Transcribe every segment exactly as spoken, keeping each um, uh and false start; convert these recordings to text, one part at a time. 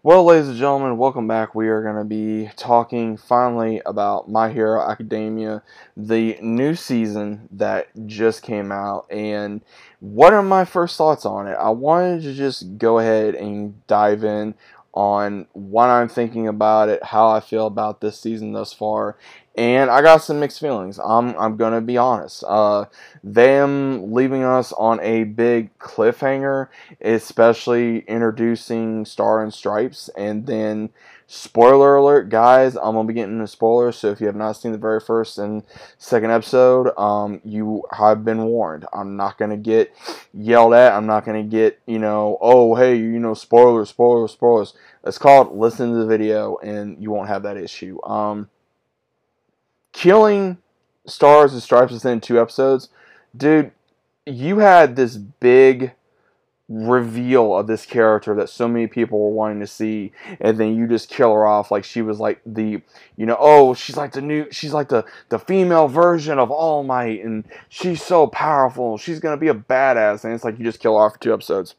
Well, ladies and gentlemen, welcome back. We are going to be talking finally about My Hero Academia, the new season that just came out, and what are my first thoughts on it? I wanted to just go ahead and dive in on what I'm thinking about it, how I feel about this season thus far, and I got some mixed feelings. I'm I'm gonna be honest. Uh, them leaving us on a big cliffhanger, especially introducing Star and Stripes, and then spoiler alert, guys, I'm gonna be getting into spoilers, so if you have not seen the very first and second episode, um, you have been warned. I'm not gonna get yelled at. I'm not gonna get, you know, oh hey, you know, spoilers, spoilers, spoilers. It's called listen to the video, and you won't have that issue. Um, killing Stars and Stripes within two episodes, dude. You had this big reveal of this character that so many people were wanting to see, and then you just kill her off like she was like the, you know, oh, she's like the new, she's like the the female version of All Might, and she's so powerful, she's gonna be a badass, and it's like you just kill her off for two episodes.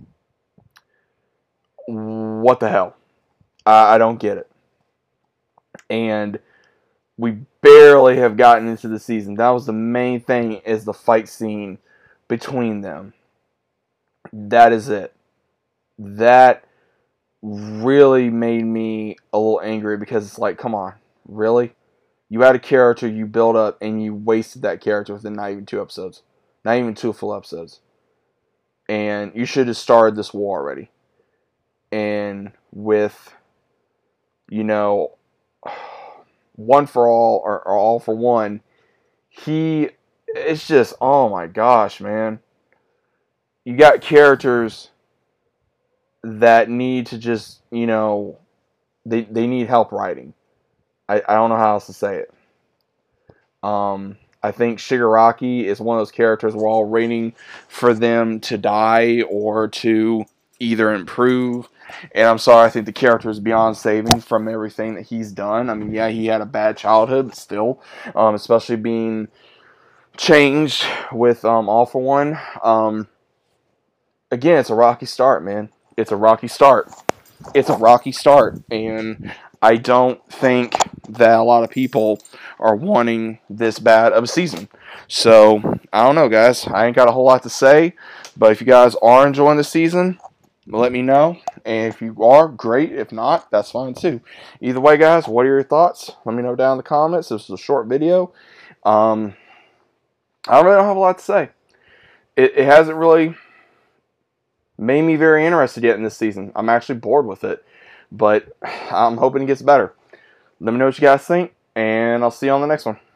What the hell? I, I don't get it. And we barely have gotten into the season. That was the main thing, is the fight scene between them. That is it. That really made me a little angry, because it's like, come on, really? You had a character you built up, and you wasted that character within not even two episodes. Not even two full episodes. And you should have started this war already. And with, you know, One for All, or, or All for One, he, it's just, oh my gosh, man. You got characters that need to just, you know, they, they need help writing. I, I don't know how else to say it. Um, I think Shigaraki is one of those characters we're all waiting for them to die or to either improve. And I'm sorry, I think the character is beyond saving from everything that he's done. I mean, yeah, he had a bad childhood, but still, um, especially being changed with um, All for One. Um, again, it's a rocky start, man. It's a rocky start. It's a rocky start. And I don't think that a lot of people are wanting this bad of a season. So, I don't know, guys. I ain't got a whole lot to say. But if you guys are enjoying the season, let me know. And if you are, great. If not, that's fine too. Either way, guys, what are your thoughts? Let me know down in the comments. This is a short video. Um, I don't really have a lot to say. It, it hasn't really made me very interested yet in this season. I'm actually bored with it. But I'm hoping it gets better. Let me know what you guys think, and I'll see you on the next one.